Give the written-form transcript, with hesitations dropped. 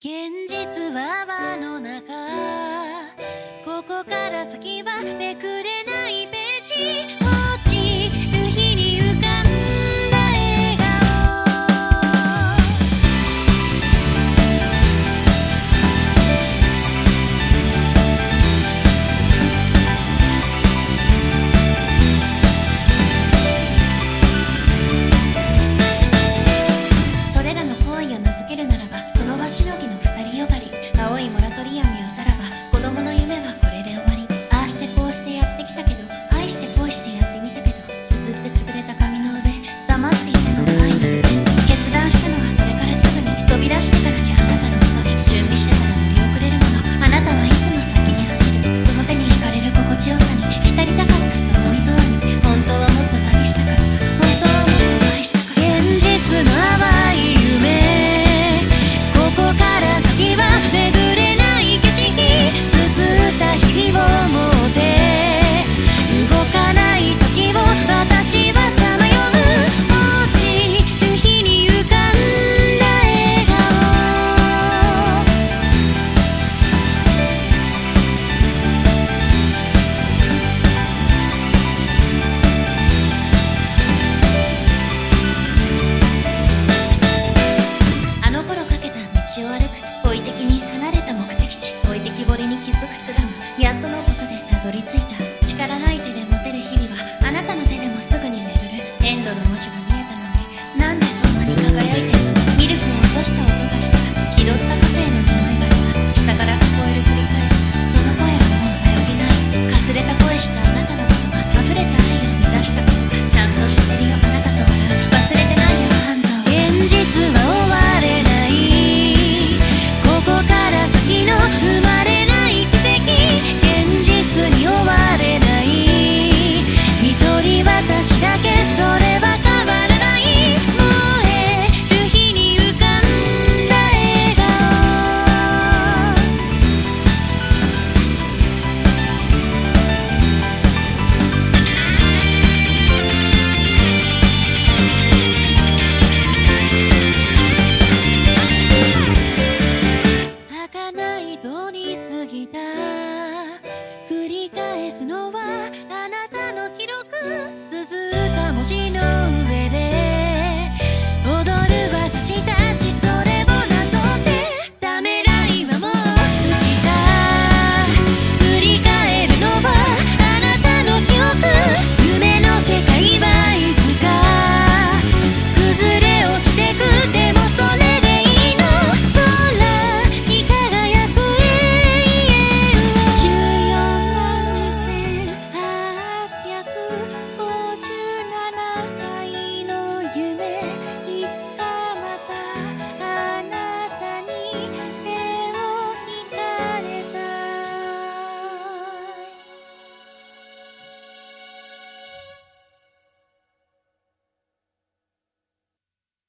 現実は輪の中、ここから先はめくれないページ、落ちる日に浮かんだ笑顔。それらの行為を名付けるならば、その場しのぎの二人よがり、青いモラトリアムよさらば、子供の夢はこれで終わり。ああしてこうしてやってきたけど、愛して恋してやってみたけど、綴って潰れた紙の上、黙っていたのが愛の夢。決断したのはそれからすぐに、飛び出してかなきゃあなたのもとに。準備してたら乗り遅れるもの、あなたはいつも先に走る。その手に惹かれる心地よさに浸りたかった。共にとわに本当はもっと旅したかった。本当はもっと愛したかった。現実の淡い夢、ここから先は巡れない景色。綴った日々を持って動かない時を私はさまよう。落ちる日に浮かんだ笑顔。あの頃かけた道を歩く、好意的に離れた目的地、置いてきぼりに気づくスラム、やっとのことでたどり着いた。力ない手で持てる日々はあなたの手でもすぐに巡る。エンドの文字が見えたのに、なんでそんなに輝いてるの。ミルクを落とした音がした、気取ったカフェの匂いがした。下から聞こえる繰り返すその声はもう頼りない。かすれた声したあなたのことが、溢れた愛を満たしたことが、ちゃんと知ってるよあなた。